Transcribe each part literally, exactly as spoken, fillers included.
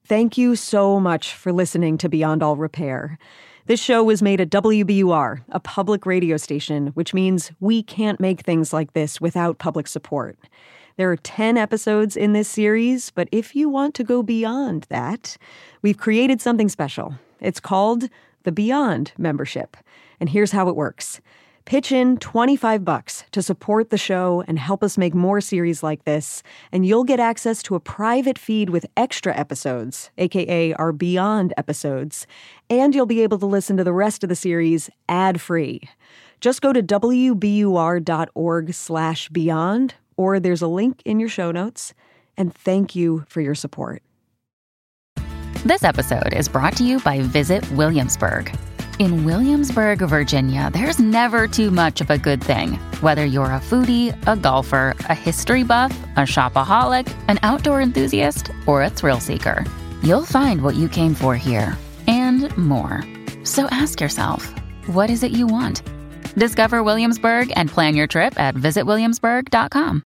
Thank you so much for listening to Beyond All Repair. This show was made at W B U R, a public radio station, which means we can't make things like this without public support. There are ten episodes in this series, but if you want to go beyond that, we've created something special. It's called the Beyond membership. And here's how it works. Pitch in twenty-five bucks to support the show and help us make more series like this, and you'll get access to a private feed with extra episodes, aka our Beyond episodes, and you'll be able to listen to the rest of the series ad-free. Just go to wbur.org slash beyond, or there's a link in your show notes, and thank you for your support. This episode is brought to you by Visit Williamsburg. In Williamsburg, Virginia, there's never too much of a good thing. Whether you're a foodie, a golfer, a history buff, a shopaholic, an outdoor enthusiast, or a thrill seeker, you'll find what you came for here and more. So ask yourself, what is it you want? Discover Williamsburg and plan your trip at visit williamsburg dot com.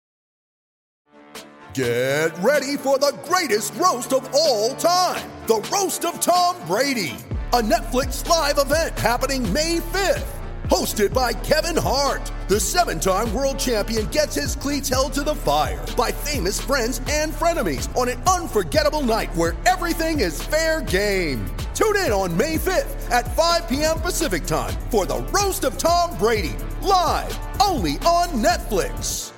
Get ready for the greatest roast of all time, the Roast of Tom Brady. A Netflix live event happening May fifth. Hosted by Kevin Hart. The seven-time world champion gets his cleats held to the fire by famous friends and frenemies on an unforgettable night where everything is fair game. Tune in on May fifth at five p.m. Pacific time for the Roast of Tom Brady. Live, only on Netflix.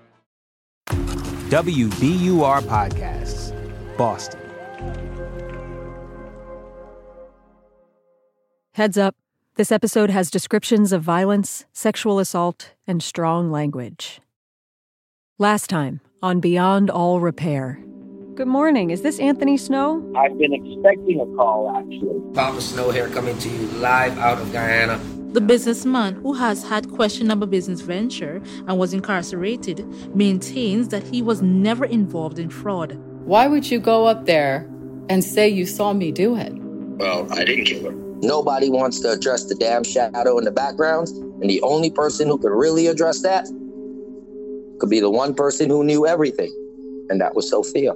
W B U R Podcasts, Boston. Heads up, this episode has descriptions of violence, sexual assault, and strong language. Last time on Beyond All Repair. Good morning, is this Anthony Snow? I've been expecting a call, actually. Papa Snow here, coming to you live out of Guyana. The businessman who has had questionable business venture and was incarcerated maintains that he was never involved in fraud. Why would you go up there and say you saw me do it? Well, I didn't kill her. Nobody wants to address the damn shadow in the background, and the only person who could really address that could be the one person who knew everything, and that was Sophia.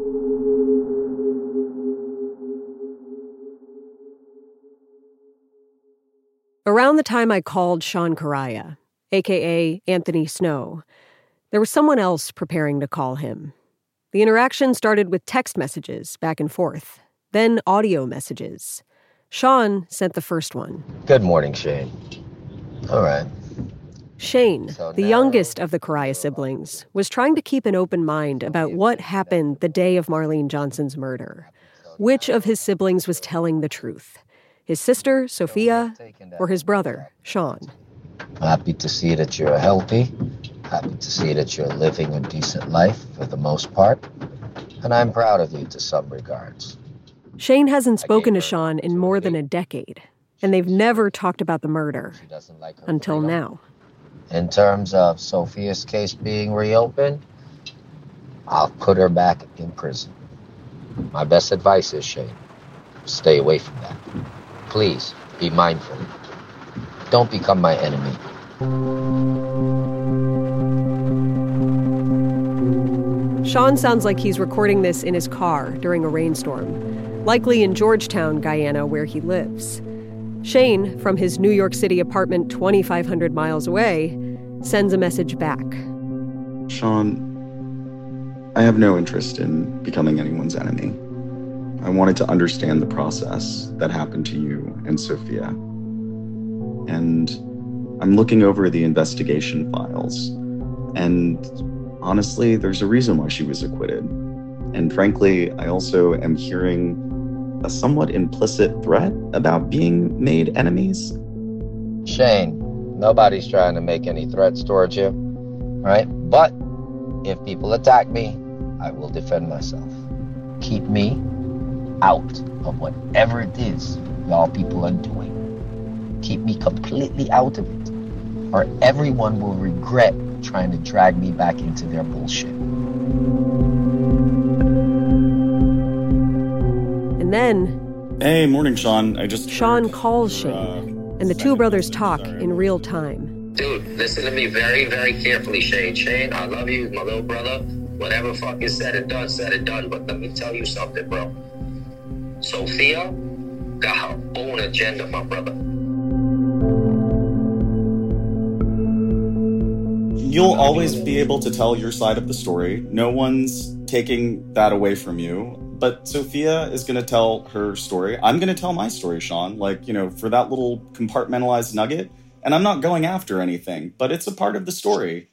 Around the time I called Sean Correia, a k a. Anthony Snow, there was someone else preparing to call him. The interaction started with text messages back and forth, then audio messages. Sean sent the first one. Good morning, Shane. All right. Shane, So the now- youngest of the Correia siblings, was trying to keep an open mind about what happened the day of Marlene Johnson's murder. Which of his siblings was telling the truth? His sister, Sophia, or his brother, Sean? Happy to see that you're healthy. Happy to see that you're living a decent life for the most part. And I'm proud of you to some regards. Shane hasn't spoken to Sean in more than a decade, and they've never talked about the murder She doesn't like her until freedom. now. In terms of Sophia's case being reopened, I'll put her back in prison. My best advice is, Shane, stay away from that. Please, be mindful. Don't become my enemy. Sean sounds like he's recording this in his car during a rainstorm, likely in Georgetown, Guyana, where he lives. Shane, from his New York City apartment twenty-five hundred miles away, sends a message back. Sean, I have no interest in becoming anyone's enemy. I wanted to understand the process that happened to you and Sophia. And I'm looking over the investigation files. And honestly, there's a reason why she was acquitted. And frankly, I also am hearing a somewhat implicit threat about being made enemies. Shane, nobody's trying to make any threats towards you, right? But if people attack me, I will defend myself. Keep me out of whatever it is y'all people are doing. Keep me completely out of it, or everyone will regret trying to drag me back into their bullshit. And then... Hey, morning, Sean. I just... Sean heard calls your, Shane, uh, and the two second brothers message. talk Sorry. in real time. Dude, listen to me very, very carefully, Shane. Shane, I love you, my little brother. Whatever fuck is said and done, said and done. But let me tell you something, bro. Sophia got her own agenda, my brother. You'll always be able to tell your side of the story. No one's taking that away from you. But Sophia is going to tell her story. I'm going to tell my story, Sean. Like, you know, for that little compartmentalized nugget. And I'm not going after anything, but it's a part of the story.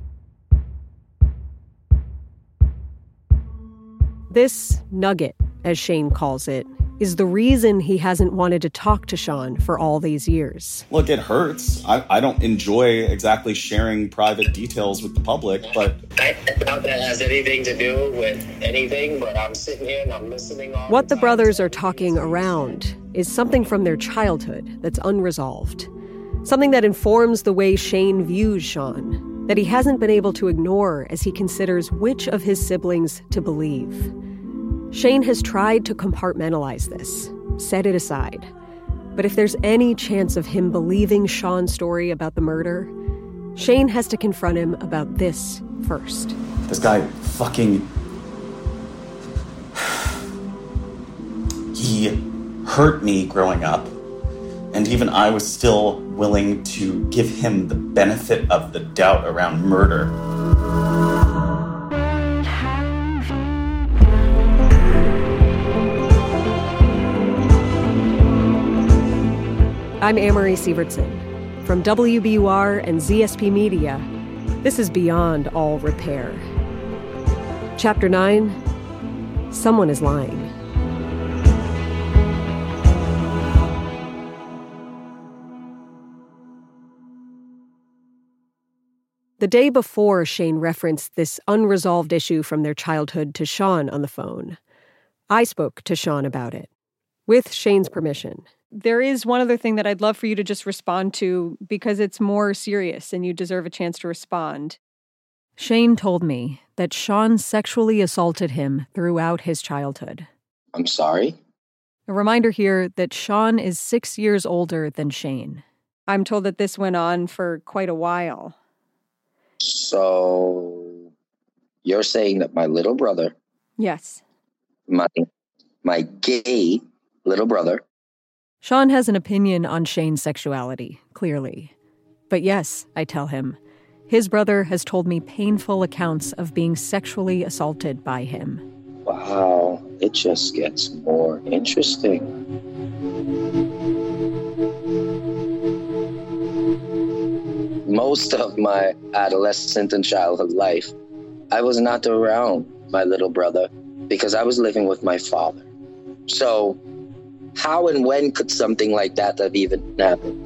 This nugget, as Shane calls it, is the reason he hasn't wanted to talk to Sean for all these years. Look, it hurts. I, I don't enjoy exactly sharing private details with the public, but... I doubt that has anything to do with anything, but I'm sitting here and I'm listening all What the the brothers are talking around is something from their childhood that's unresolved. Something that informs the way Shane views Sean, that he hasn't been able to ignore as he considers which of his siblings to believe. Shane has tried to compartmentalize this, set it aside. But if there's any chance of him believing Sean's story about the murder, Shane has to confront him about this first. This guy fucking... He hurt me growing up, and even I was still willing to give him the benefit of the doubt around murder. I'm Amory Sievertson. From W B U R and Z S P Media, this is Beyond All Repair. Chapter nine, Someone is Lying. The day before Shane referenced this unresolved issue from their childhood to Sean on the phone, I spoke to Sean about it, with Shane's permission. There is one other thing that I'd love for you to just respond to because it's more serious and you deserve a chance to respond. Shane told me that Sean sexually assaulted him throughout his childhood. I'm sorry? A reminder here that Sean is six years older than Shane. I'm told that this went on for quite a while. So, you're saying that my little brother... Yes. My, my gay little brother... Sean has an opinion on Shane's sexuality, clearly. But yes, I tell him, his brother has told me painful accounts of being sexually assaulted by him. Wow, it just gets more interesting. Most of my adolescent and childhood life, I was not around my little brother because I was living with my father. So, how and when could something like that have even happened?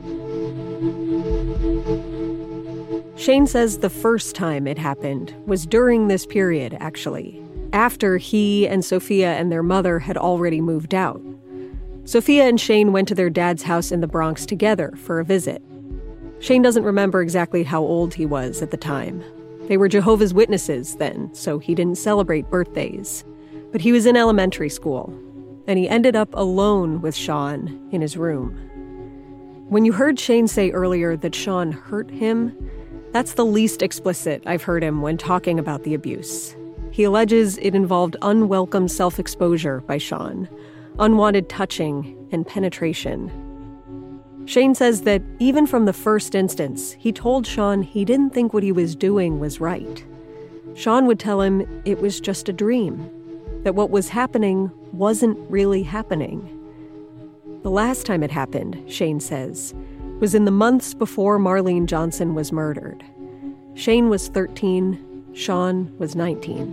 Shane says the first time it happened was during this period, actually, after he and Sophia and their mother had already moved out. Sophia and Shane went to their dad's house in the Bronx together for a visit. Shane doesn't remember exactly how old he was at the time. They were Jehovah's Witnesses then, so he didn't celebrate birthdays. But he was in elementary school, and he ended up alone with Sean in his room. When you heard Shane say earlier that Sean hurt him, that's the least explicit I've heard him when talking about the abuse. He alleges it involved unwelcome self-exposure by Sean, unwanted touching and penetration. Shane says that even from the first instance, he told Sean he didn't think what he was doing was right. Sean would tell him it was just a dream, that what was happening wasn't really happening. The last time it happened, Shane says, was in the months before Marlene Johnson was murdered. Shane was thirteen, Sean was nineteen.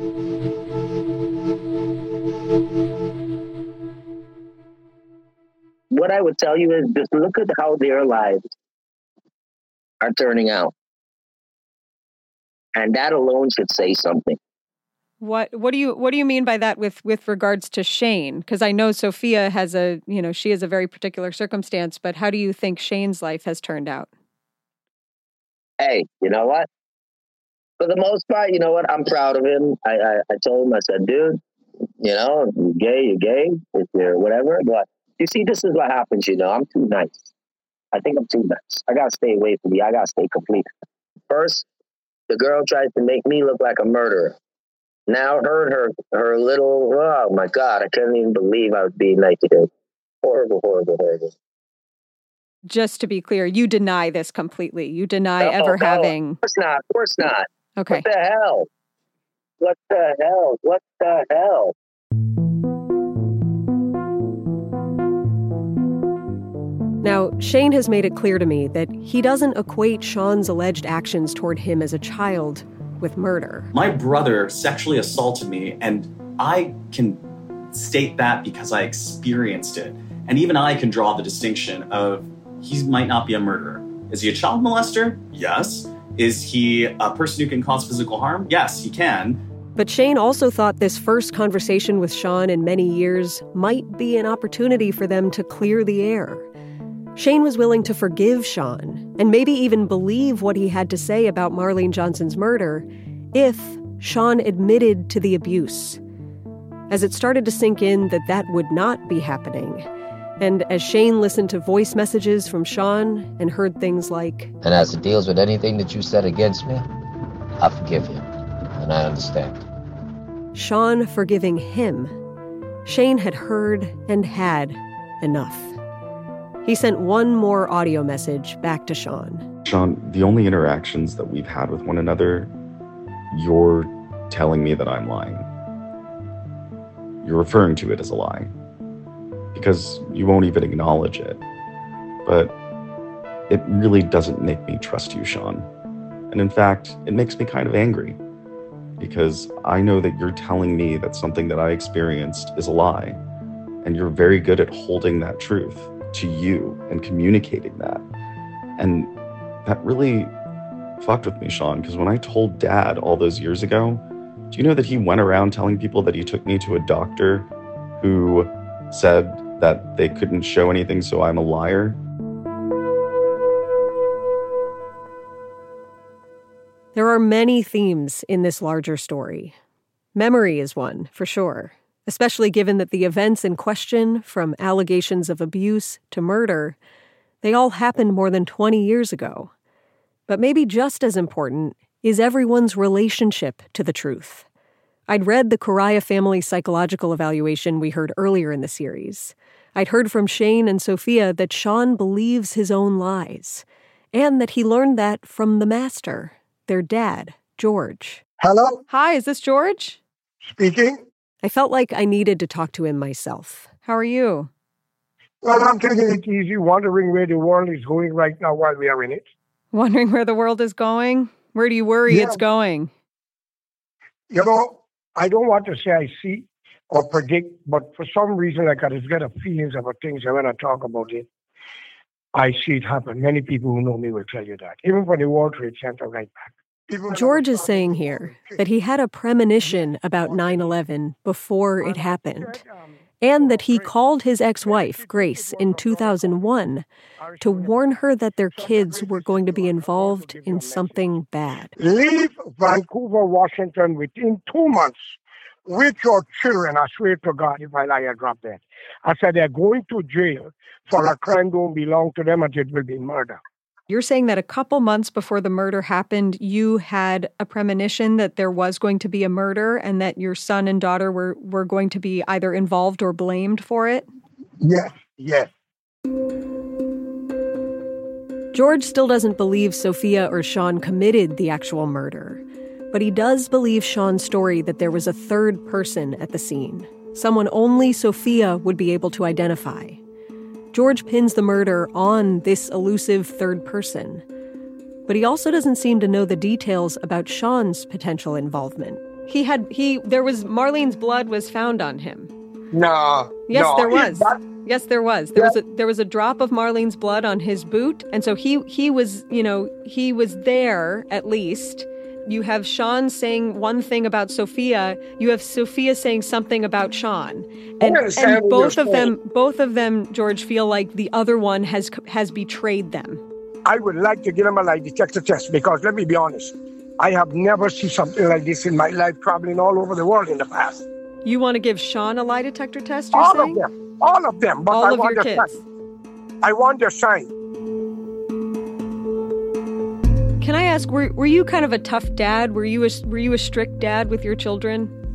What I would tell you is just look at how their lives are turning out. And that alone should say something. What what do you what do you mean by that with, with regards to Shane? Because I know Sophia has a, you know, she has a very particular circumstance, but how do you think Shane's life has turned out? Hey, you know what? For the most part, you know what? I'm proud of him. I, I, I told him, I said, dude, you know, you're gay, you're gay, if you're whatever. But you see, this is what happens, you know. I'm too nice. I think I'm too nice. I got to stay away from you. I got to stay complete. First, the girl tries to make me look like a murderer. now heard her, her little, oh my God, I can't even believe I was being naked. Horrible, horrible, horrible. Just to be clear, you deny this completely. You deny no, ever no, having... Of course not, of course not. Okay. What the hell? What the hell? What the hell? Now, Shane has made it clear to me that he doesn't equate Sean's alleged actions toward him as a child with murder. My brother sexually assaulted me, and I can state that because I experienced it. And even I can draw the distinction of he might not be a murderer. Is he a child molester? Yes. Is he a person who can cause physical harm? Yes, he can. But Shane also thought this first conversation with Sean in many years might be an opportunity for them to clear the air. Shane was willing to forgive Sean and maybe even believe what he had to say about Marlene Johnson's murder if Sean admitted to the abuse. As it started to sink in that that would not be happening, and as Shane listened to voice messages from Sean and heard things like, "And as it deals with anything that you said against me, I forgive you, and I understand." Sean forgiving him, Shane had heard and had enough. He sent one more audio message back to Sean. Sean, the only interactions that we've had with one another, you're telling me that I'm lying. You're referring to it as a lie. Because you won't even acknowledge it. But it really doesn't make me trust you, Sean. And in fact, it makes me kind of angry. Because I know that you're telling me that something that I experienced is a lie. And you're very good at holding that truth to you and communicating that. And that really fucked with me, Sean, because when I told Dad all those years ago, do you know that he went around telling people that he took me to a doctor who said that they couldn't show anything, so I'm a liar? There are many themes in this larger story. Memory is one, for sure. Especially given that the events in question, from allegations of abuse to murder, they all happened more than twenty years ago. But maybe just as important is everyone's relationship to the truth. I'd read the Correia family psychological evaluation we heard earlier in the series. I'd heard from Shane and Sophia that Sean believes his own lies, and that he learned that from the master, their dad, George. Hello? Hi, is this George? Speaking. I felt like I needed to talk to him myself. How are you? Well, I'm taking it easy, wondering where the world is going right now while we are in it. Wondering where the world is going? Where do you worry yeah. it's going? You know, I don't want to say I see or predict, but for some reason I got a feelings about things, and when I talk about it, I see it happen. Many people who know me will tell you that. Even from the World Trade Center right back. George is saying here that he had a premonition about nine eleven before it happened, and that he called his ex-wife, Grace, in two thousand one to warn her that their kids were going to be involved in something bad. Leave Vancouver, Washington within two months with your children. I swear to God, if I lie, I drop that. I said they're going to jail for a crime don't belong to them, and it will be murder. You're saying that a couple months before the murder happened, you had a premonition that there was going to be a murder and that your son and daughter were, were going to be either involved or blamed for it? Yes, yes. George still doesn't believe Sophia or Sean committed the actual murder, but he does believe Sean's story that there was a third person at the scene, someone only Sophia would be able to identify. George pins the murder on this elusive third person, but he also doesn't seem to know the details about Sean's potential involvement. He had, he, there was, Marlene's blood was found on him. No. Yes, no, there was. That, yes, there was. There yeah. was a, there was a drop of Marlene's blood on his boot, and so he, he was, you know, he was there at least. You have Sean saying one thing about Sophia. You have Sophia saying something about Sean, and, and both of them, both of them, George, feel like the other one has has betrayed them. I would like to give them a lie detector test because let me be honest, I have never seen something like this in my life, traveling all over the world in the past. You want to give Sean a lie detector test? You're all saying? of them, all of them. But all I of want your their kids. Sign. I want their sign. Can I ask, were were you kind of a tough dad? Were you a, were you a strict dad with your children?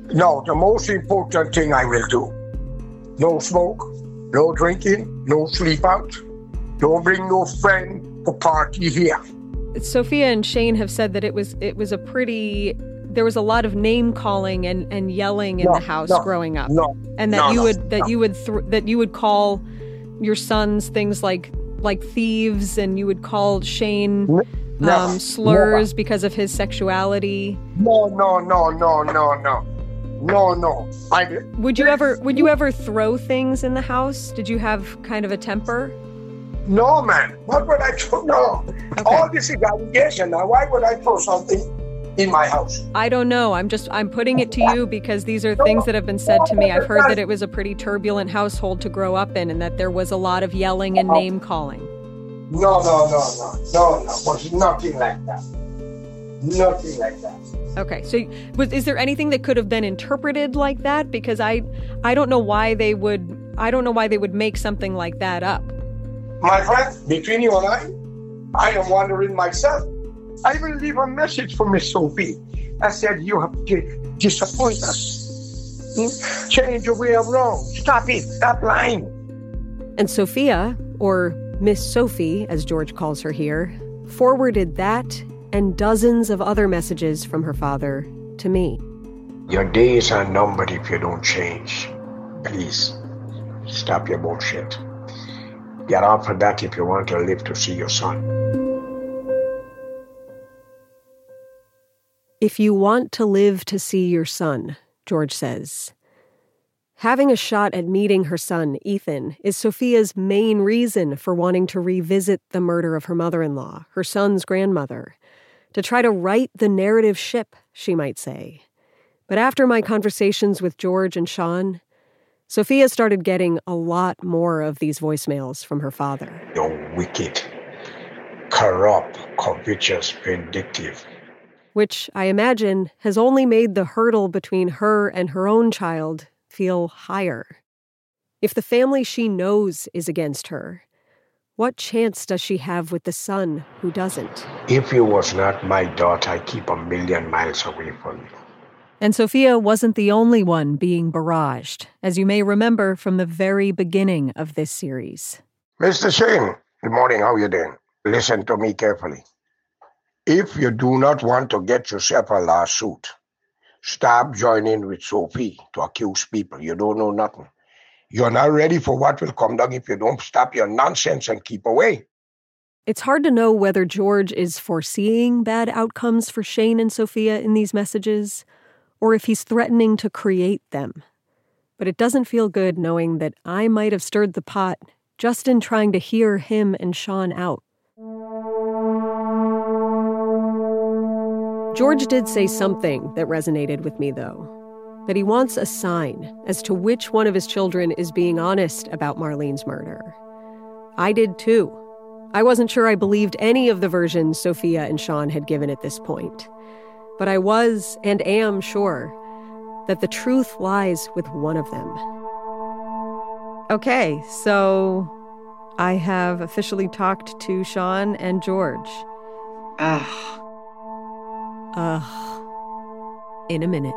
No, the most important thing I will do. No smoke, no drinking, no sleep out. Don't bring no friend to party here. Sophia and Shane have said that it was it was a pretty there was a lot of name calling and, and yelling in no, the house no, growing up. No, and that no, you no, would that no. you would th- that you would call your sons things like like thieves, and you would call Shane no, um, slurs no. because of his sexuality. No, no, no, no, no, no. No, no. I Would you ever would you ever throw things in the house? Did you have kind of a temper? No, man. What would I throw? No. Okay. All this is allegation. Now, why would I throw something in my house? I don't know. I'm just, I'm putting it to you because these are things that have been said to me. I've heard that it was a pretty turbulent household to grow up in and that there was a lot of yelling and name calling. No, no, no, no, no, no. It was nothing like that. Nothing like that. Okay, so was, is there anything that could have been interpreted like that? Because I, I don't know why they would, I don't know why they would make something like that up. My friend, between you and I, I am wondering myself. I will leave a message for Miss Sophie. I said, you have to disappoint us. Hmm? Change your way around. Stop it. Stop lying. And Sophia, or Miss Sophie, as George calls her here, forwarded that and dozens of other messages from her father to me. Your days are numbered if you don't change. Please, stop your bullshit. Get off of that if you want to live to see your son. If you want to live to see your son, George says. Having a shot at meeting her son, Ethan, is Sophia's main reason for wanting to revisit the murder of her mother-in-law, her son's grandmother, to try to right the narrative ship, she might say. But after my conversations with George and Sean, Sophia started getting a lot more of these voicemails from her father. You're wicked, corrupt, covetous, vindictive. Which, I imagine, has only made the hurdle between her and her own child feel higher. If the family she knows is against her, what chance does she have with the son who doesn't? If you was not my daughter, I keep a million miles away from you. And Sophia wasn't the only one being barraged, as you may remember from the very beginning of this series. Mister Shane, good morning, how you doing? Listen to me carefully. If you do not want to get yourself a lawsuit, stop joining with Sophie to accuse people. You don't know nothing. You're not ready for what will come down if you don't stop your nonsense and keep away. It's hard to know whether George is foreseeing bad outcomes for Shane and Sophia in these messages, or if he's threatening to create them. But it doesn't feel good knowing that I might have stirred the pot just in trying to hear him and Sean out. George did say something that resonated with me, though, that he wants a sign as to which one of his children is being honest about Marlene's murder. I did too. I wasn't sure I believed any of the versions Sophia and Sean had given at this point. But I was and am sure that the truth lies with one of them. Okay, so I have officially talked to Sean and George. Ugh. Ugh. In a minute.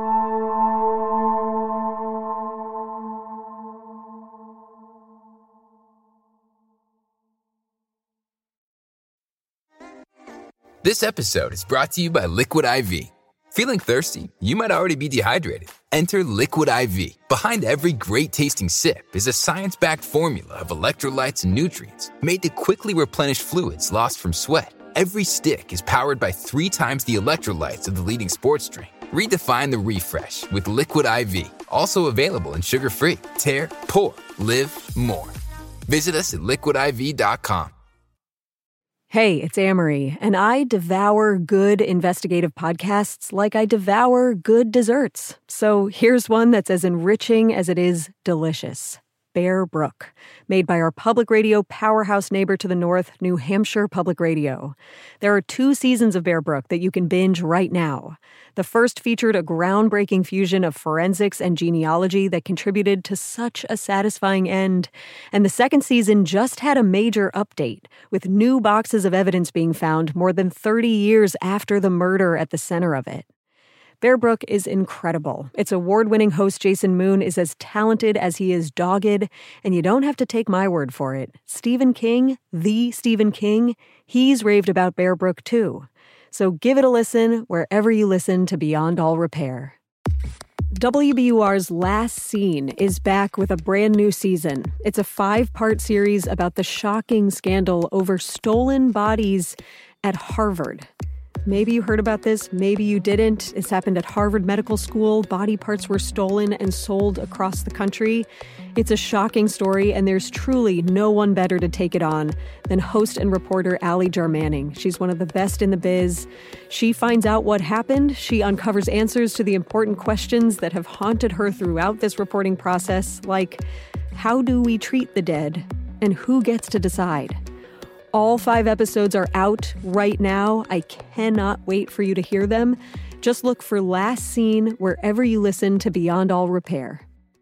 This episode is brought to you by Liquid I V. Feeling thirsty? You might already be dehydrated. Enter Liquid I V. Behind every great-tasting sip is a science-backed formula of electrolytes and nutrients made to quickly replenish fluids lost from sweat. Every stick is powered by three times the electrolytes of the leading sports drink. Redefine the refresh with Liquid I V. Also available in sugar-free. Tear, pour, live more. Visit us at liquid I V dot com. Hey, it's Amory, and I devour good investigative podcasts like I devour good desserts. So here's one that's as enriching as it is delicious. Bear Brook, made by our public radio powerhouse neighbor to the north, New Hampshire Public Radio. There are two seasons of Bear Brook that you can binge right now. The first featured a groundbreaking fusion of forensics and genealogy that contributed to such a satisfying end. And the second season just had a major update, with new boxes of evidence being found more than thirty years after the murder at the center of it. Bear Brook is incredible. Its award-winning host Jason Moon is as talented as he is dogged, and you don't have to take my word for it. Stephen King, the Stephen King, he's raved about Bear Brook too. So give it a listen wherever you listen to Beyond All Repair. W B U R's Last Scene is back with a brand new season. It's a five-part series about the shocking scandal over stolen bodies at Harvard. Maybe you heard about this, maybe you didn't. This happened at Harvard Medical School. Body parts were stolen and sold across the country. It's a shocking story, and there's truly no one better to take it on than host and reporter Ali Jarmanning. She's one of the best in the biz. She finds out what happened. She uncovers answers to the important questions that have haunted her throughout this reporting process, like how do we treat the dead, and who gets to decide? All five episodes are out right now. I cannot wait for you to hear them. Just look for Last Scene wherever you listen to Beyond All Repair.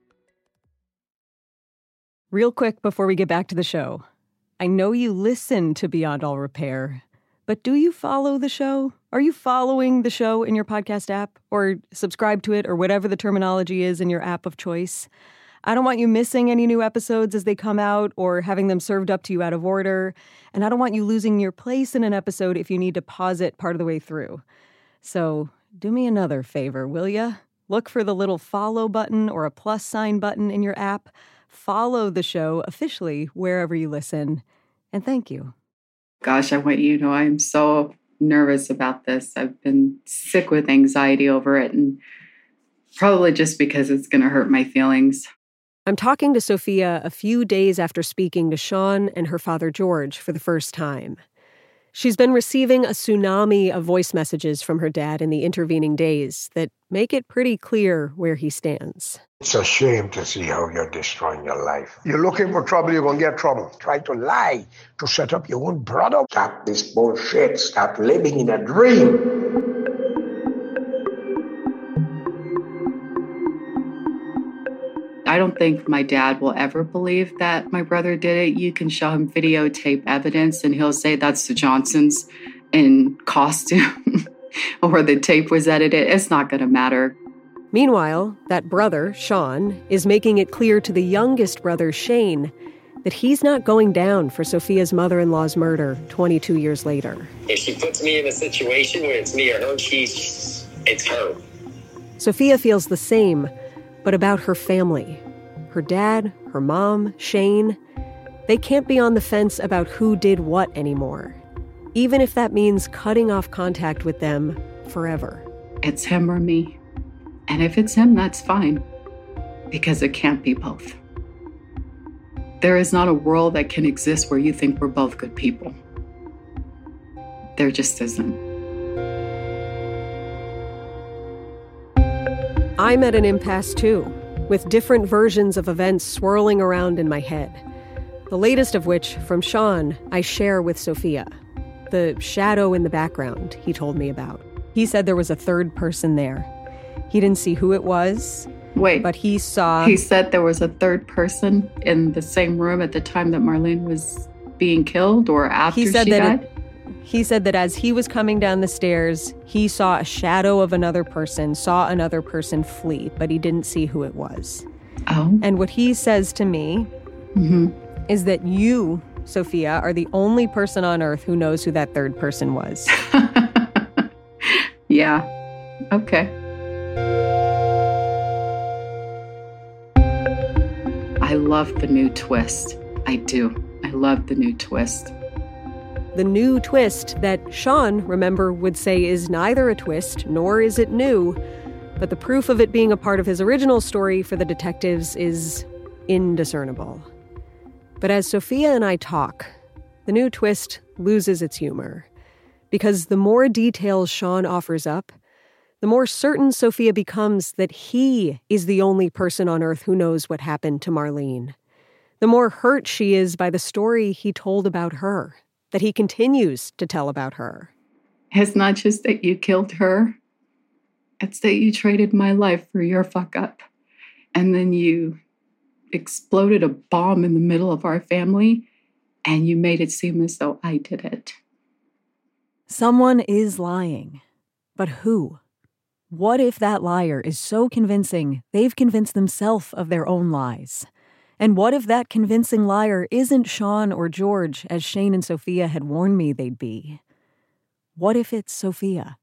Real quick before we get back to the show, I know you listen to Beyond All Repair, but do you follow the show? Are you following the show in your podcast app or subscribe to it or whatever the terminology is in your app of choice? I don't want you missing any new episodes as they come out or having them served up to you out of order. And I don't want you losing your place in an episode if you need to pause it part of the way through. So do me another favor, will ya? Look for the little follow button or a plus sign button in your app. Follow the show officially wherever you listen. And thank you. Gosh, I want you to know I'm so nervous about this. I've been sick with anxiety over it, and probably just because it's going to hurt my feelings. I'm talking to Sophia a few days after speaking to Sean and her father George for the first time. She's been receiving a tsunami of voice messages from her dad in the intervening days that make it pretty clear where he stands. It's a shame to see how you're destroying your life. You're looking for trouble, you're going to get trouble. Try to lie to set up your own brother. Stop this bullshit. Stop living in a dream. I don't think my dad will ever believe that my brother did it. You can show him videotape evidence and he'll say that's the Johnsons in costume or the tape was edited. It's not going to matter. Meanwhile, that brother, Sean, is making it clear to the youngest brother, Shane, that he's not going down for Sophia's mother-in-law's murder twenty-two years later. If she puts me in a situation where it's me or her, she's, it's her. Sophia feels the same, but about her family. Her dad, her mom, Shane, they can't be on the fence about who did what anymore, even if that means cutting off contact with them forever. It's him or me. And if it's him, that's fine, because it can't be both. There is not a world that can exist where you think we're both good people. There just isn't. I'm at an impasse too, with different versions of events swirling around in my head. The latest of which, from Sean, I share with Sophia. The shadow in the background he told me about. He said there was a third person there. He didn't see who it was. Wait. But he saw... He said there was a third person in the same room at the time that Marlene was being killed or after he said she that died? It, he said that as he was coming down the stairs, he saw a shadow of another person, saw another person flee, but he didn't see who it was. Oh. And what he says to me mm-hmm. is that you, Sophia, are the only person on earth who knows who that third person was. Yeah. Okay. I love the new twist. I do. I love the new twist. The new twist that Sean, remember, would say is neither a twist nor is it new, but the proof of it being a part of his original story for the detectives is indiscernible. But as Sophia and I talk, the new twist loses its humor, because the more details Sean offers up, the more certain Sophia becomes that he is the only person on earth who knows what happened to Marlene. The more hurt she is by the story he told about her, that he continues to tell about her. It's not just that you killed her. It's that you traded my life for your fuck up. And then you exploded a bomb in the middle of our family, and you made it seem as though I did it. Someone is lying. But who? What if that liar is so convincing they've convinced themselves of their own lies? And what if that convincing liar isn't Sean or George, as Shane and Sophia had warned me they'd be? What if it's Sophia?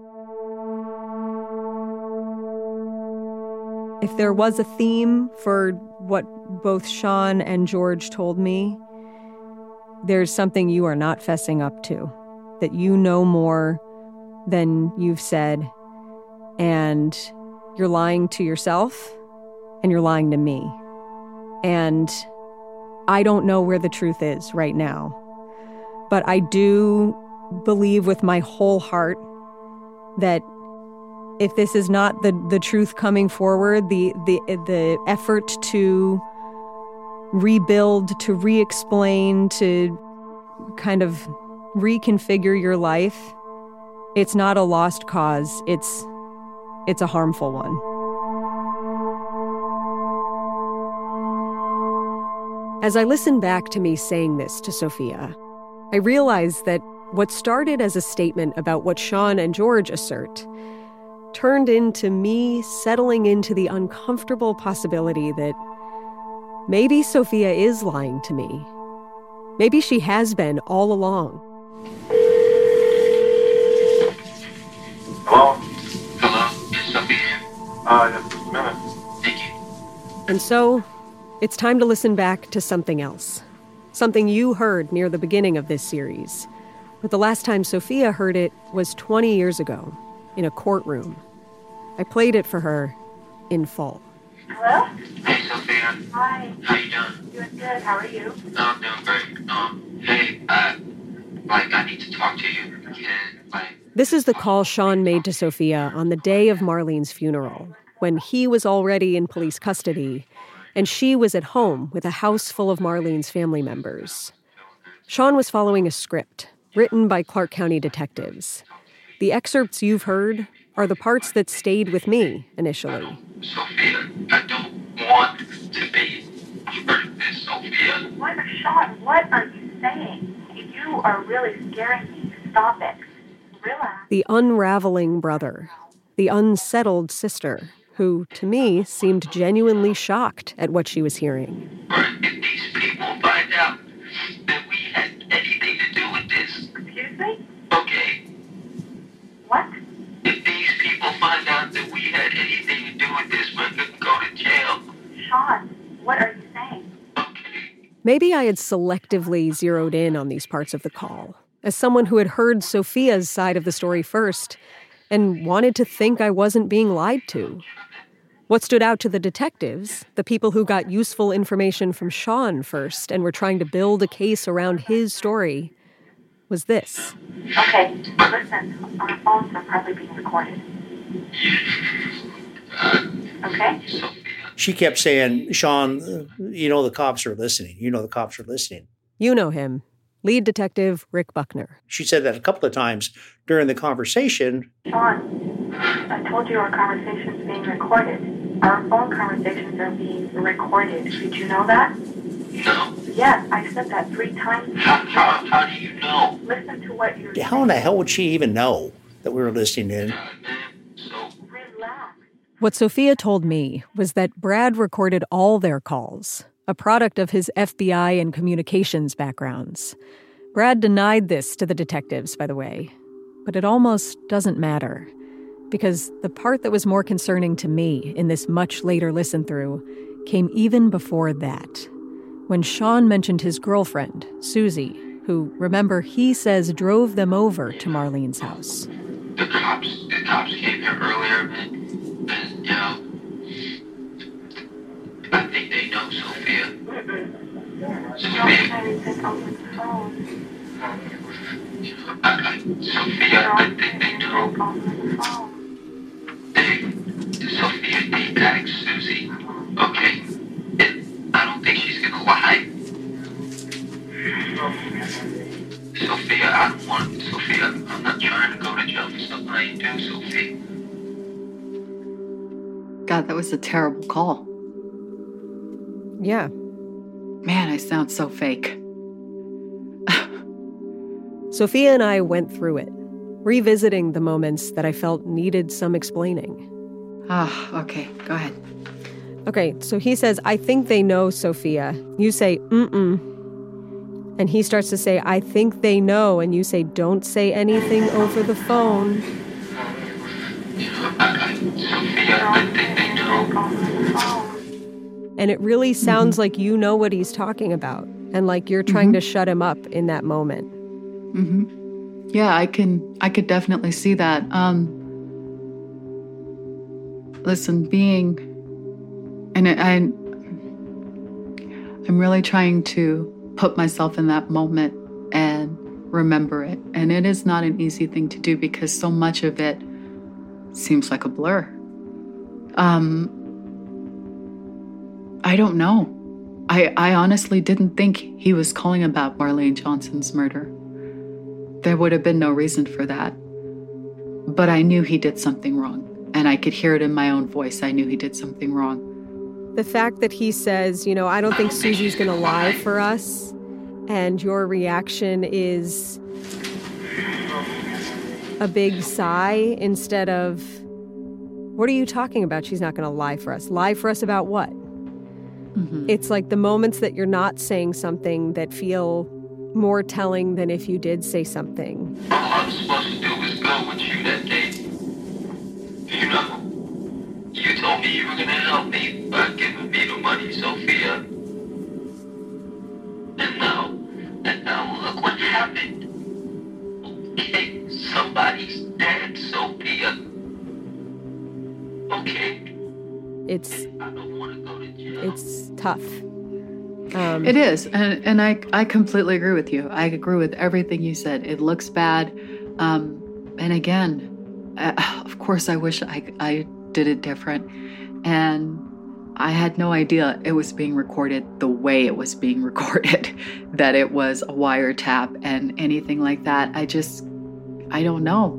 If there was a theme for what both Sean and George told me, there's something you are not fessing up to, that you know more than you've said, and you're lying to yourself, and you're lying to me. And I don't know where the truth is right now, but I do believe with my whole heart that if this is not the, the truth coming forward, the, the the effort to rebuild, to re-explain, to kind of reconfigure your life, it's not a lost cause. It's it's a harmful one. As I listen back to me saying this to Sophia, I realize that what started as a statement about what Sean and George assert turned into me settling into the uncomfortable possibility that maybe Sophia is lying to me. Maybe she has been all along. Hello? Hello? Is Sophia here? Uh, just a minute. Thank you. And so, it's time to listen back to something else. Something you heard near the beginning of this series. But the last time Sophia heard it was twenty years ago, in a courtroom. I played it for her in full. Hello? Hey, Sophia. Hi. How you doing? Doing good. How are you? No, I'm doing great. Um, hey, uh, like, I need to talk to you. Can, like... This is the call Sean made to Sophia on the day of Marlene's funeral, when he was already in police custody, and she was at home with a house full of Marlene's family members. Sean was following a script written by Clark County detectives. The excerpts you've heard are the parts that stayed with me initially. Sophia, I don't want to be hurt this, Sophia. What, Sean, what are you saying? You are really scaring me. Stop it. Relax. The unraveling brother, the unsettled sister, who, to me, seemed genuinely shocked at what she was hearing. If these people find out that we had anything to do with this... Excuse me? Okay. What? If these people find out that we had anything to do with this, we're going to go to jail. Sean, what are you saying? Maybe I had selectively zeroed in on these parts of the call, as someone who had heard Sophia's side of the story first and wanted to think I wasn't being lied to. What stood out to the detectives, the people who got useful information from Sean first and were trying to build a case around his story, was this. Okay, listen, our phones are probably being recorded. Okay? She kept saying, Sean, you know the cops are listening. You know the cops are listening. You know him. Lead Detective Rick Buckner. She said that a couple of times during the conversation. Sean, I told you our conversation's being recorded. Our phone conversations are being recorded. Did you know that? No. Yes, I said that three times. How, how, how do you know? Listen to what you're saying. How in the hell would she even know that we were listening in? Relax. What Sophia told me was that Brad recorded all their calls, a product of his F B I and communications backgrounds. Brad denied this to the detectives, by the way, but it almost doesn't matter, because the part that was more concerning to me in this much later listen-through came even before that, when Sean mentioned his girlfriend, Susie, who, remember, he says drove them over to Marlene's house. The cops, the cops came here earlier, and, and you know, I think they know Sophia. Sophia. I, I, Sophia, I think they know. They, Sophia, they tagged Susie. Okay? And I don't think she's gonna lie. Sophia, I don't want, Sophia, I'm not trying to go to jail for something I ain't do, Sophia. God, that was a terrible call. Yeah. Man, I sound so fake. Sophia and I went through it, revisiting the moments that I felt needed some explaining. Ah, oh, okay, go ahead. Okay, so he says, I think they know, Sophia. You say, mm-mm. And he starts to say, I think they know. And you say, don't say anything over the phone. And it really sounds mm-hmm. like you know what he's talking about. And like you're trying mm-hmm. to shut him up in that moment. Mm-hmm. Yeah, I can, I could definitely see that. Um, listen, being, and I, I'm really trying to put myself in that moment and remember it. And it is not an easy thing to do because so much of it seems like a blur. Um, I don't know. I, I honestly didn't think he was calling about Marlene Johnson's murder. There would have been no reason for that. But I knew he did something wrong. And I could hear it in my own voice. I knew he did something wrong. The fact that he says, you know, I don't think Susie's going to lie for us, and your reaction is a big sigh instead of, what are you talking about? She's not going to lie for us. Lie for us about what? Mm-hmm. It's like the moments that you're not saying something that feel more telling than if you did say something. All I was supposed to do was go with you that day. You know? You told me you were going to help me by giving me the money, Sophia. And now, and now look what happened. Okay, somebody's dead, Sophia. Okay. It's, I don't want to go to jail. It's tough. Um, it is, and and I, I completely agree with you. I agree with everything you said. It looks bad. Um, and again, uh, of course, I wish I, I did it different. And I had no idea it was being recorded the way it was being recorded, that it was a wiretap and anything like that. I just, I don't know.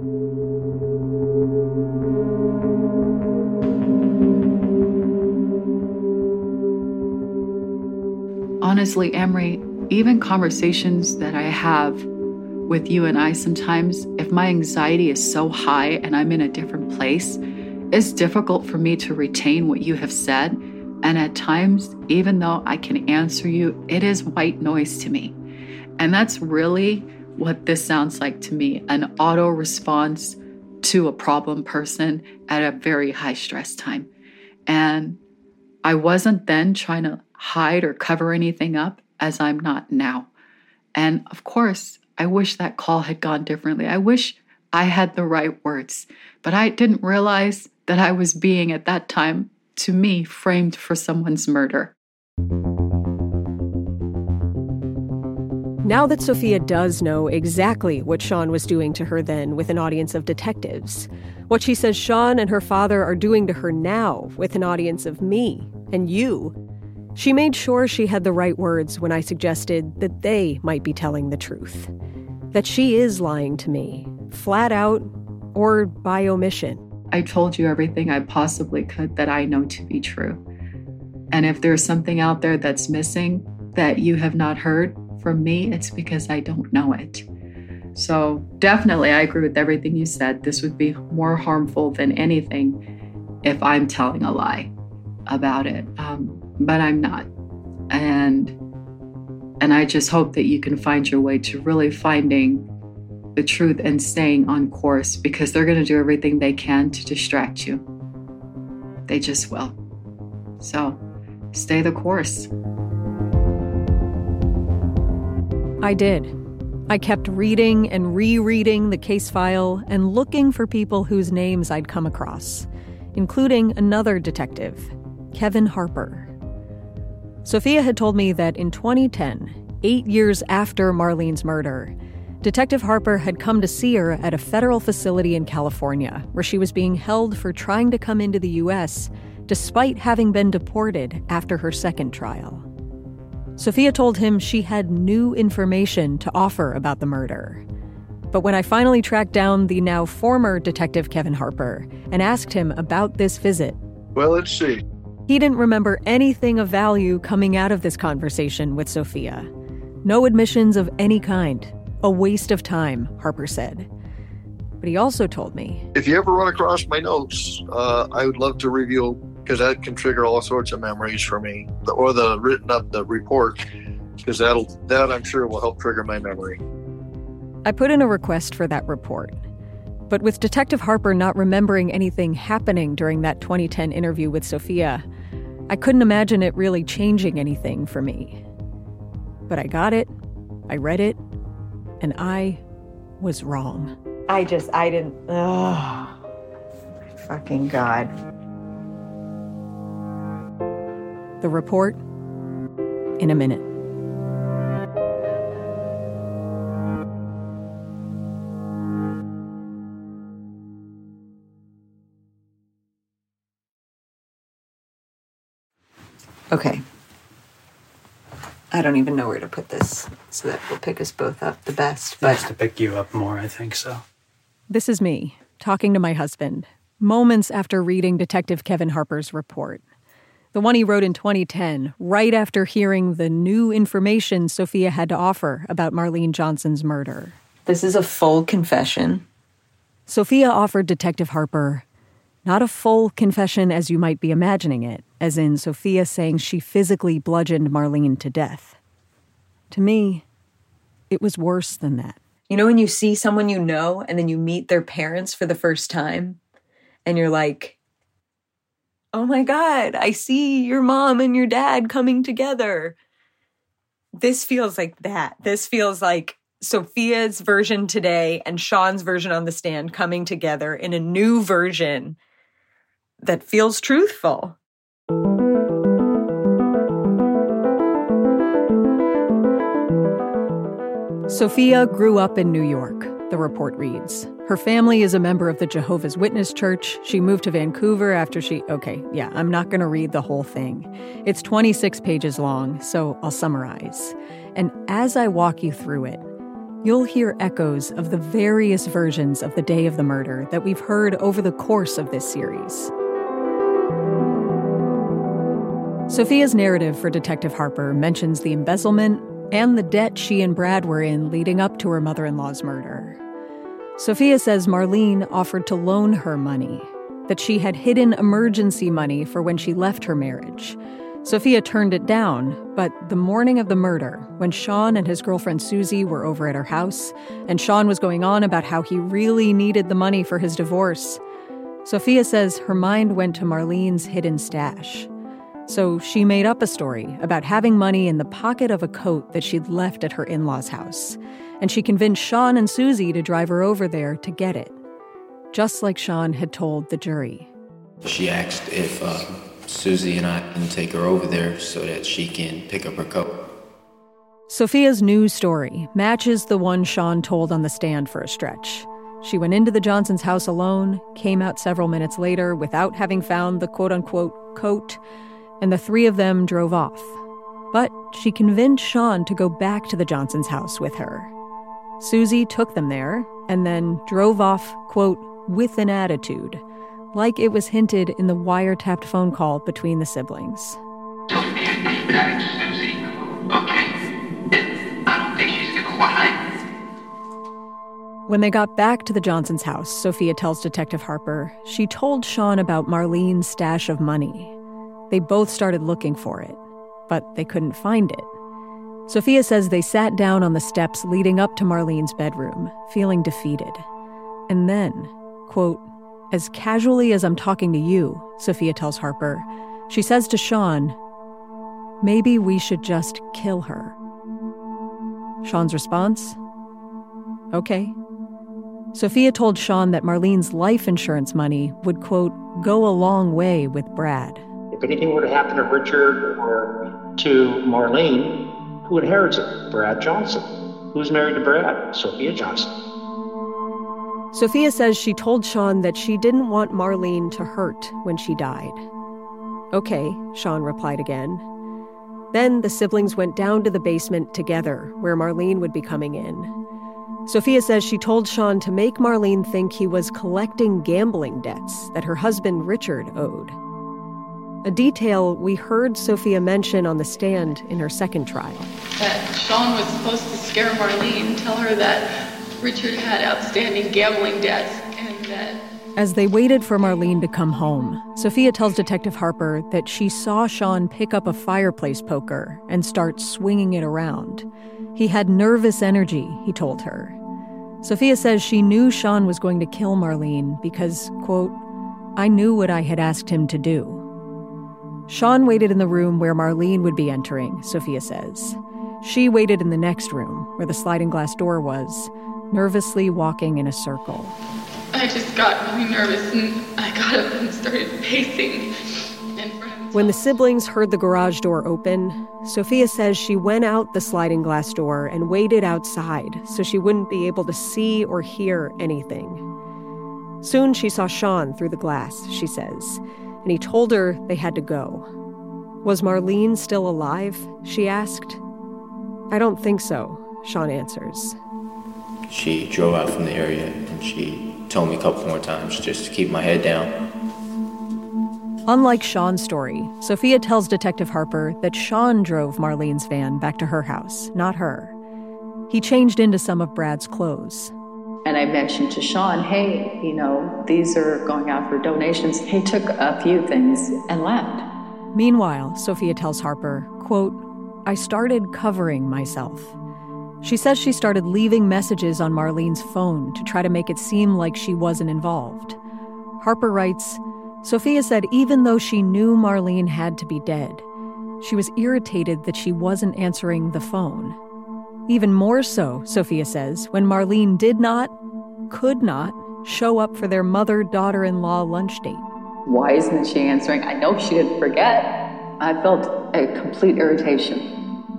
Honestly, Emery, even conversations that I have with you and I sometimes, if my anxiety is so high and I'm in a different place, it's difficult for me to retain what you have said. And at times, even though I can answer you, it is white noise to me. And that's really what this sounds like to me, an auto response to a problem person at a very high stress time. And I wasn't then trying to hide or cover anything up, as I'm not now. And of course, I wish that call had gone differently. I wish I had the right words, but I didn't realize that I was being, at that time, to me, framed for someone's murder. Now that Sophia does know exactly what Sean was doing to her then with an audience of detectives, what she says Sean and her father are doing to her now with an audience of me and you, she made sure she had the right words when I suggested that they might be telling the truth. That she is lying to me, flat out or by omission. I told you everything I possibly could that I know to be true. And if there's something out there that's missing that you have not heard from me, it's because I don't know it. So definitely, I agree with everything you said. This would be more harmful than anything if I'm telling a lie about it. Um, but I'm not. And, and I just hope that you can find your way to really finding the truth and staying on course, because they're going to do everything they can to distract you. They just will. So stay the course. I did. I kept reading and rereading the case file and looking for people whose names I'd come across, including another detective, Kevin Harper. Sophia had told me that in twenty ten, eight years after Marlene's murder, Detective Harper had come to see her at a federal facility in California where she was being held for trying to come into the U S despite having been deported after her second trial. Sophia told him she had new information to offer about the murder. But when I finally tracked down the now former Detective Kevin Harper and asked him about this visit, well, let's see. He didn't remember anything of value coming out of this conversation with Sophia. No admissions of any kind. A waste of time, Harper said. But he also told me, if you ever run across my notes, uh, I would love to review, because that can trigger all sorts of memories for me, the, or the written up the report, because that'll that I'm sure will help trigger my memory. I put in a request for that report. But with Detective Harper not remembering anything happening during that twenty ten interview with Sophia, I couldn't imagine it really changing anything for me. But I got it, I read it, and I was wrong. I just, I didn't, oh, my fucking God. The report in a minute. Okay. I don't even know where to put this so that will pick us both up the best. But Nice to pick you up more, I think so. This is me talking to my husband, moments after reading Detective Kevin Harper's report. The one he wrote in twenty ten, right after hearing the new information Sophia had to offer about Marlene Johnson's murder. This is a full confession. Sophia offered Detective Harper not a full confession as you might be imagining it, as in Sophia saying she physically bludgeoned Marlene to death. To me, it was worse than that. You know when you see someone you know and then you meet their parents for the first time and you're like, oh my God, I see your mom and your dad coming together. This feels like that. This feels like Sophia's version today and Sean's version on the stand coming together in a new version that feels truthful. Sophia grew up in New York, the report reads. Her family is a member of the Jehovah's Witness Church. She moved to Vancouver after she... Okay, yeah, I'm not going to read the whole thing. It's twenty-six pages long, so I'll summarize. And as I walk you through it, you'll hear echoes of the various versions of the day of the murder that we've heard over the course of this series. Sophia's narrative for Detective Harper mentions the embezzlement and the debt she and Brad were in leading up to her mother-in-law's murder. Sophia says Marlene offered to loan her money, that she had hidden emergency money for when she left her marriage. Sophia turned it down, but the morning of the murder, when Sean and his girlfriend Susie were over at her house, and Sean was going on about how he really needed the money for his divorce, Sophia says her mind went to Marlene's hidden stash. So she made up a story about having money in the pocket of a coat that she'd left at her in-laws' house, and she convinced Sean and Susie to drive her over there to get it, just like Sean had told the jury. She asked if uh, Susie and I can take her over there so that she can pick up her coat. Sophia's new story matches the one Sean told on the stand for a stretch. She went into the Johnsons' house alone, came out several minutes later without having found the quote-unquote coat, and the three of them drove off. But she convinced Sean to go back to the Johnsons' house with her. Susie took them there and then drove off, quote, with an attitude, like it was hinted in the wiretapped phone call between the siblings. Sophia D. got Susie. Okay. I don't think she's gonna lie. When they got back to the Johnsons' house, Sophia tells Detective Harper she told Sean about Marlene's stash of money. They both started looking for it, but they couldn't find it. Sophia says they sat down on the steps leading up to Marlene's bedroom, feeling defeated. And then, quote, as casually as I'm talking to you, Sophia tells Harper, she says to Sean, maybe we should just kill her. Sean's response? Okay. Sophia told Sean that Marlene's life insurance money would, quote, go a long way with Brad. If anything were to happen to Richard or to Marlene, who inherits it? Brad Johnson. Who's married to Brad? Sophia Johnson. Sophia says she told Sean that she didn't want Marlene to hurt when she died. Okay, Sean replied again. Then the siblings went down to the basement together, where Marlene would be coming in. Sophia says she told Sean to make Marlene think he was collecting gambling debts that her husband Richard owed. A detail we heard Sophia mention on the stand in her second trial. That Sean was supposed to scare Marlene, tell her that Richard had outstanding gambling debts and that... As they waited for Marlene to come home, Sophia tells Detective Harper that she saw Sean pick up a fireplace poker and start swinging it around. He had nervous energy, he told her. Sophia says she knew Sean was going to kill Marlene because, quote, I knew what I had asked him to do. Sean waited in the room where Marlene would be entering, Sophia says. She waited in the next room, where the sliding glass door was, nervously walking in a circle. I just got really nervous and I got up and started pacing in front of When the siblings heard the garage door open, Sophia says she went out the sliding glass door and waited outside so she wouldn't be able to see or hear anything. Soon she saw Sean through the glass, she says, and he told her they had to go. Was Marlene still alive? She asked. I don't think so, Sean answers. She drove out from the area and she told me a couple more times just to keep my head down. Unlike Sean's story, Sophia tells Detective Harper that Sean drove Marlene's van back to her house, not her. He changed into some of Brad's clothes. And I mentioned to Sean, hey, you know, these are going out for donations. He took a few things and left. Meanwhile, Sophia tells Harper, quote, I started covering myself. She says she started leaving messages on Marlene's phone to try to make it seem like she wasn't involved. Harper writes, Sophia said even though she knew Marlene had to be dead, she was irritated that she wasn't answering the phone. Even more so, Sophia says, when Marlene did not, could not, show up for their mother-daughter-in-law lunch date. Why isn't she answering? I know she didn't forget. I felt a complete irritation.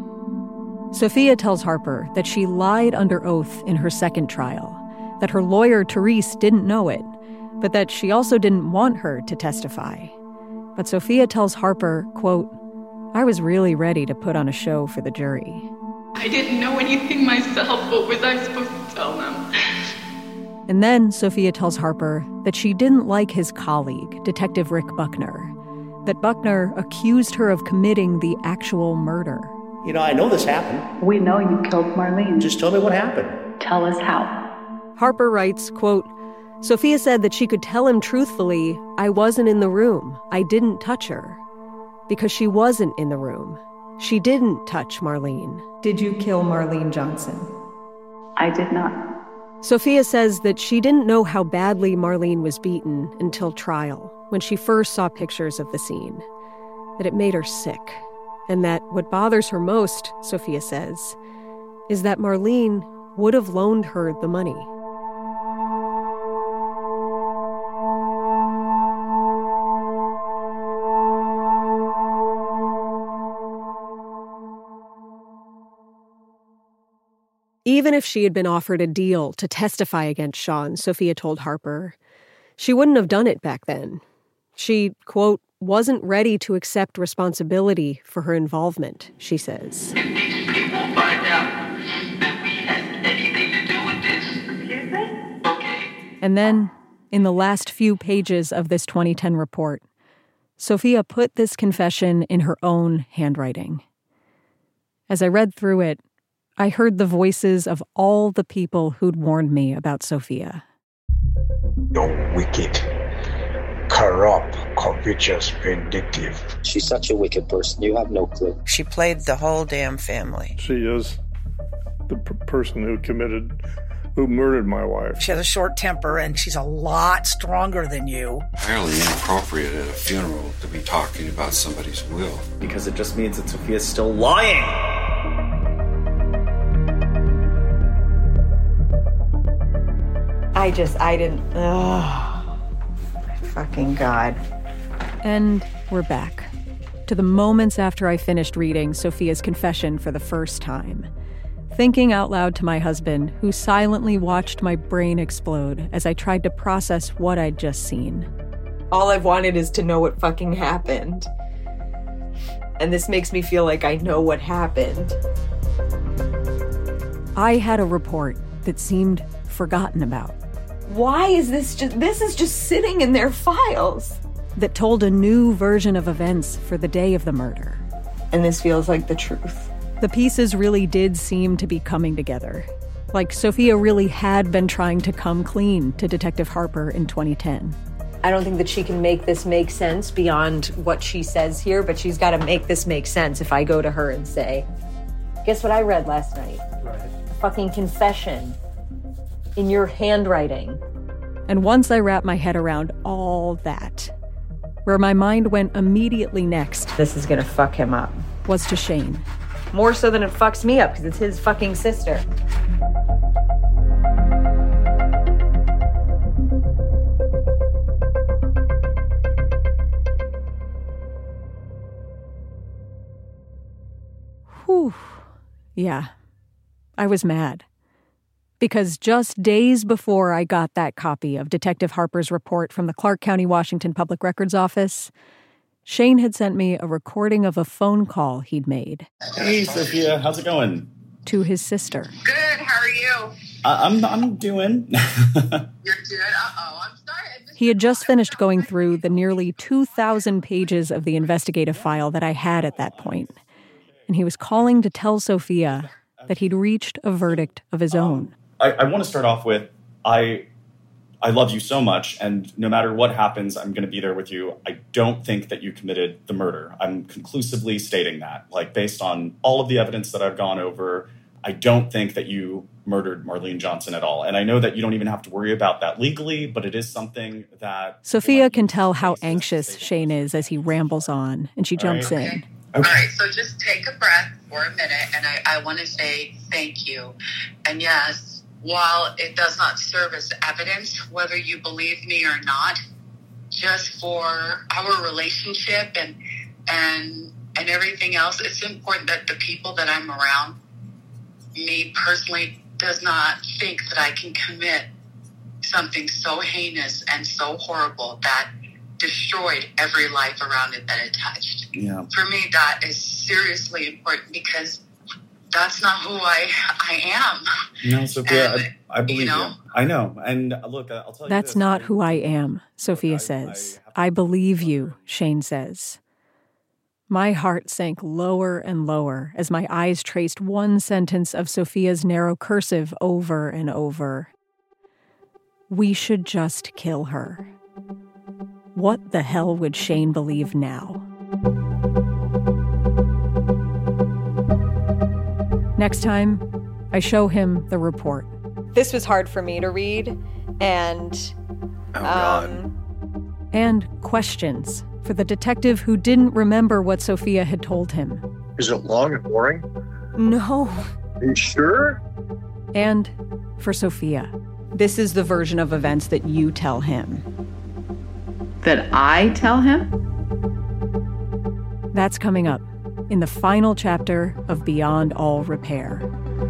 Sophia tells Harper that she lied under oath in her second trial, that her lawyer, Therese, didn't know it, but that she also didn't want her to testify. But Sophia tells Harper, quote, I was really ready to put on a show for the jury. I didn't know anything myself. What was I supposed to tell them? And then Sophia tells Harper that she didn't like his colleague, Detective Rick Buckner, that Buckner accused her of committing the actual murder. You know, I know this happened. We know you killed Marlene. Just tell me what happened. Tell us how. Harper writes, quote, Sophia said that she could tell him truthfully, I wasn't in the room. I didn't touch her. Because she wasn't in the room. She didn't touch Marlene. Did you kill Marlene Johnson? I did not. Sophia says that she didn't know how badly Marlene was beaten until trial, when she first saw pictures of the scene. That it made her sick. And that what bothers her most, Sophia says, is that Marlene would have loaned her the money. Even if she had been offered a deal to testify against Sean, Sophia told Harper, she wouldn't have done it back then. She, quote, wasn't ready to accept responsibility for her involvement, she says. If these people find out that we had anything to do with this, excuse me? Okay. And then, in the last few pages of this twenty ten report, Sophia put this confession in her own handwriting. As I read through it, I heard the voices of all the people who'd warned me about Sophia. You're wicked, corrupt, covetous, vindictive. She's such a wicked person. You have no clue. She played the whole damn family. She is the p- person who committed, who murdered my wife. She has a short temper, and she's a lot stronger than you. Fairly inappropriate at a funeral to be talking about somebody's will. Because it just means that Sophia's still lying. I just, I didn't, ugh, fucking God. And we're back to the moments after I finished reading Sophia's confession for the first time, thinking out loud to my husband, who silently watched my brain explode as I tried to process what I'd just seen. All I've wanted is to know what fucking happened. And this makes me feel like I know what happened. I had a report that seemed forgotten about. Why is this just, this is just sitting in their files? That told a new version of events for the day of the murder. And this feels like the truth. The pieces really did seem to be coming together. Like Sophia really had been trying to come clean to Detective Harper in twenty ten. I don't think that she can make this make sense beyond what she says here, but she's got to make this make sense if I go to her and say, guess what I read last night? Right. A fucking confession in your handwriting. And once I wrapped my head around all that, where my mind went immediately next, this is gonna fuck him up, was to Shane. More so than it fucks me up, because it's his fucking sister. Whew. Yeah, I was mad. Because just days before I got that copy of Detective Harper's report from the Clark County, Washington Public Records Office, Shane had sent me a recording of a phone call he'd made. Hey, Sophia, how's it going? To his sister. Good, how are you? Uh, I'm I'm doing. You're good? Uh-oh, I'm sorry. I just... He had just finished going through the nearly two thousand pages of the investigative file that I had at that point. And he was calling to tell Sophia that he'd reached a verdict of his own. I, I want to start off with, I I love you so much, and no matter what happens, I'm going to be there with you. I don't think that you committed the murder. I'm conclusively stating that. Like, based on all of the evidence that I've gone over, I don't think that you murdered Marlene Johnson at all. And I know that you don't even have to worry about that legally, but it is something that... Sophia can tell how anxious Shane is as he rambles on, and she jumps okay. in. Okay. All right, so just take a breath for a minute, and I, I want to say thank you. And yes, while it does not serve as evidence, whether you believe me or not, just for our relationship and and and everything else, it's important that the people that I'm around, me personally, does not think that I can commit something so heinous and so horrible that destroyed every life around it that it touched. Yeah. For me, that is seriously important because that's not who I I am. No, Sophia, and, I, I believe you, know? you. I know. And look, I'll tell you That's this. not who I am, Sophia look, I, says. I, I believe you, Shane says. My heart sank lower and lower as my eyes traced one sentence of Sophia's narrow cursive over and over. We should just kill her. What the hell would Shane believe now? Next time, I show him the report. This was hard for me to read, and... Oh, God. Um, and questions for the detective who didn't remember what Sophia had told him. Is it long and boring? No. Are you sure? And for Sophia. This is the version of events that you tell him. That I tell him? That's coming up in the final chapter of Beyond All Repair.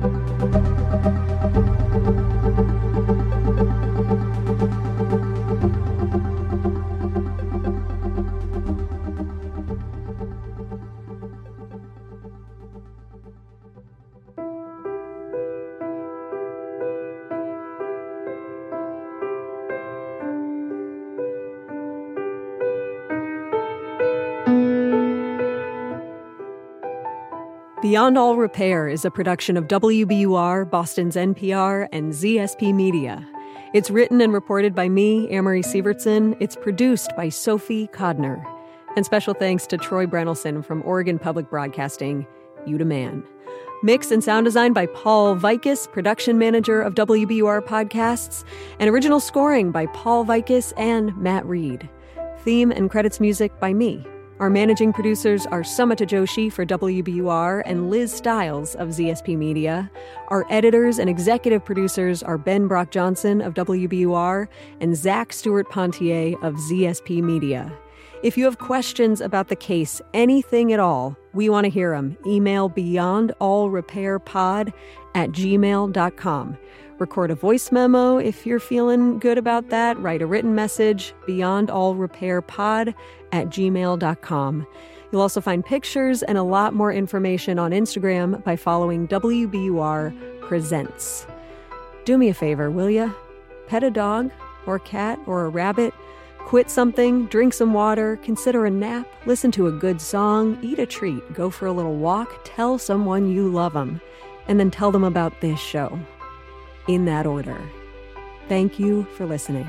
Beyond All Repair is a production of W B U R, Boston's N P R, and Z S P Media. It's written and reported by me, Amory Sievertson. It's produced by Sophie Kodner. And special thanks to Troy Brennelson from Oregon Public Broadcasting, You the Man. Mix and sound design by Paul Vikis, production manager of W B U R Podcasts, and original scoring by Paul Vikis and Matt Reed. Theme and credits music by me. Our managing producers are Sumita Joshi for W B U R and Liz Stiles of Z S P Media. Our editors and executive producers are Ben Brock Johnson of W B U R and Zach Stewart Pontier of Z S P Media. If you have questions about the case, anything at all, we want to hear them. Email beyondallrepairpod at gmail dot com. Record a voice memo if you're feeling good about that. Write a written message, beyondallrepairpod at gmail dot com. You'll also find pictures and a lot more information on Instagram by following W B U R Presents. Do me a favor, will ya? Pet a dog or cat or a rabbit. Quit something, drink some water, consider a nap, listen to a good song, eat a treat, go for a little walk, tell someone you love them, and then tell them about this show. in that order. Thank you for listening.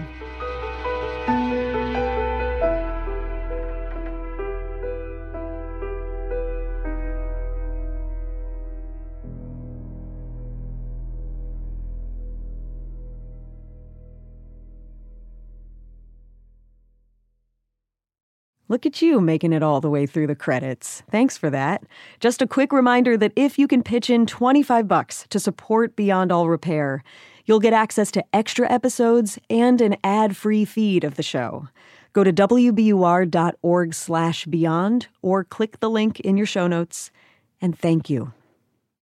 Look at you making it all the way through the credits. Thanks for that. Just a quick reminder that if you can pitch in twenty-five bucks to support Beyond All Repair, you'll get access to extra episodes and an ad-free feed of the show. Go to W B U R dot org slash beyond or click the link in your show notes. And thank you.